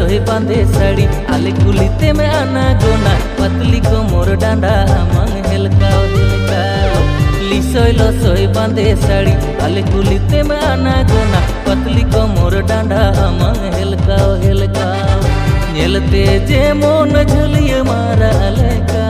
सोई बांधे साड़ी आले कुलिते में आना गोना पतली को मोर डांडा मंग हेलकाओ हेलकाओ लिसोई सोई बांधे साड़ी आले कुलिते में आना गोना पतली को मोर डांडा मंग हेलकाओ हेलकाओ नेलते जे मोन झुलिए मारा लेका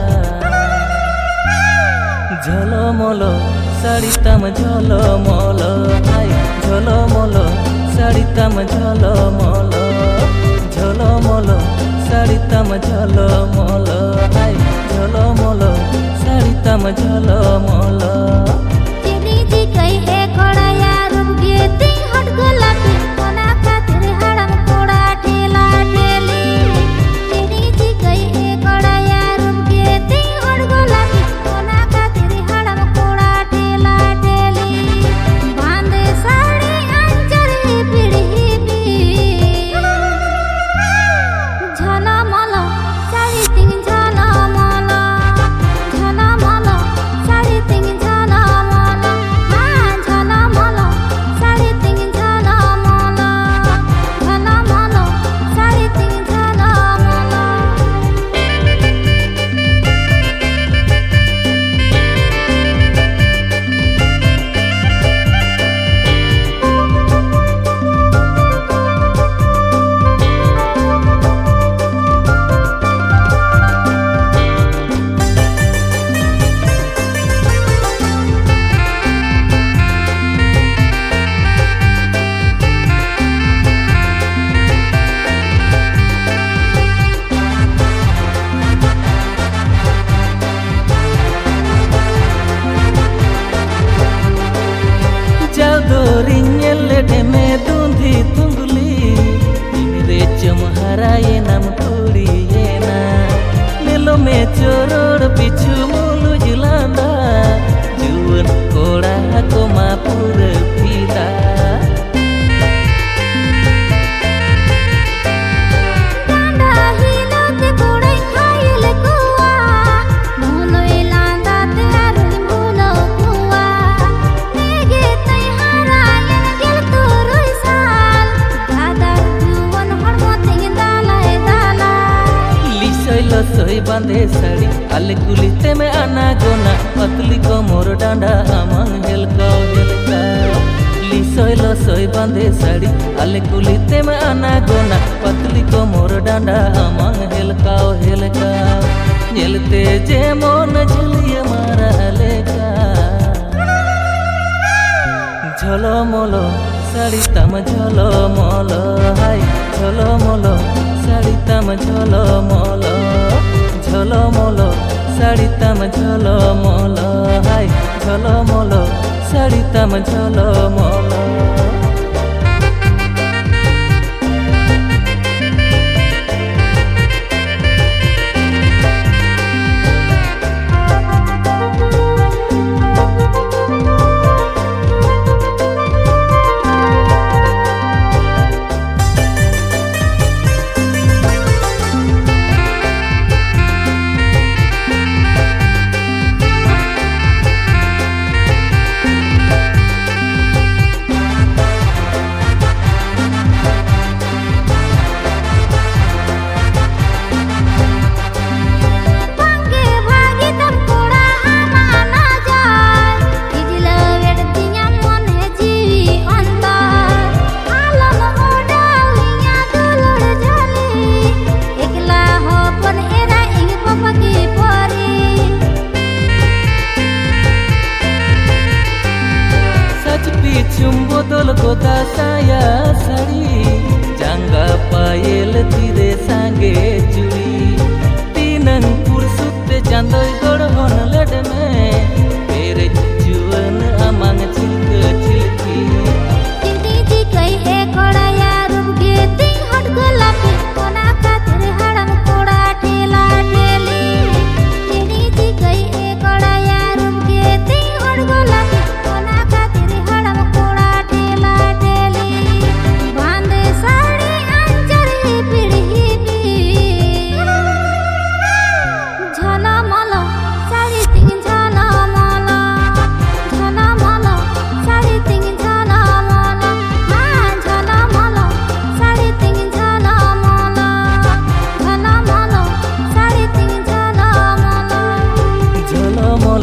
झलो मोलो साड़ी तम झलो मोलो हाय झलो मोलो साड़ी तम झलो मोलो झलो मोलो साड़ी तम झलो मोलो हाय झलो मोलो साड़ी तम झलो मोलो चिनी जी कई है कोड़ा यारुम के तिंग हट गोला के कोना खातिर हड़म कोड़ा ठेला ठेली चिनी जी कई है कोड़ा यारुम के तिंग हट गोला के कोना खातिर हड़म कोड़ा ठेला ठेली बांधे साड़ी अंजरी पीढ़ी भी झला मला साड़ी तिंग झला मला झला मला साड़ी तिंग झला मला हाँ झला मला साड़ी तिंग झला मला झला मला साड़ी तिंग झला मला में दूंधी तुंगली रे चमहरा ये नाम थोड़ी ये ना नीलो में चोरोड़ पिछु मुलु जुलांदा जुवन कोड़ा को मापुर पीदा डांडा हिलो ते कोड़े खाइल कुआ मुलो इलांदा ते आरुल मुलो कुआ नेगे तई हरायन गिल तू रोई साल दादा जुवन हड़मो तिंग दालाए दाला लिसोई सोई बांधे साड़ी आले कुलिते में आना गोना पतली को मोर डांडा मंग हेलकाओ हेलकाओ लिसोई सोई बांधे साड़ी आले कुलिते में आना गोना पतली को मोर डांडा मंग हेलकाओ हेलकाओ नेलते जे मोन झुलिए मारा लेका झलो मोलो साड़ी तम झलो मोलो हाय झलो मोलो साड़ी तम झलो मोलो झलो मोलो साड़ी तम झलो मोलो हाय झलो मोलो साड़ी तम झलो मोलो बदल गोदा साया साड़ी जांगा पायल तीरे सांगे चुड़ी तीनंग पुरसुते चांदोय गड़हन लड में तेरे जुवन अमंग छिलक छिलकी चिनी जी कई है कोड़ा यारुम के तिंग हट गोला पे कोना खातिर हड़म कोड़ा ठेला ठेली चिनी जी कई है कोड़ा यारुम के तिंग हट गोला पे कोना खातिर हड़म कोड़ा ठेला ठेली बांधे साड़ी अंजरी पीढ़ी भी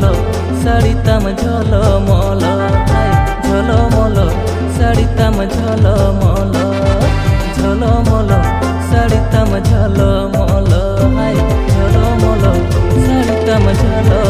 শাড়িতাম ঝলমল হাই ঝলমল শাড়িতাম ঝলমল ঝলমল শাড়িতাম ঝলমল হাই ঝলমল শাড়িতাম ঝলমল।